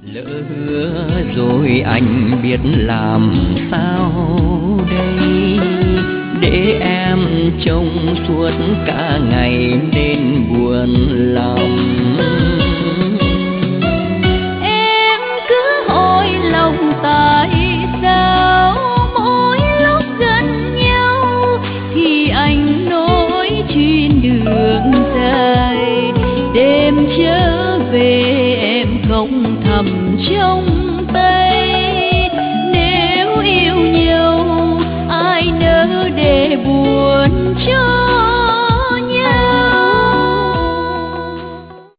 Lỡ hứa rồi anh biết làm sao đây, để em trông suốt cả ngày nên buồn lòng. Em cứ hỏi lòng tại sao mỗi lúc gần nhau thì anh nói chuyện đường dài, đêm trở về em không thầm trong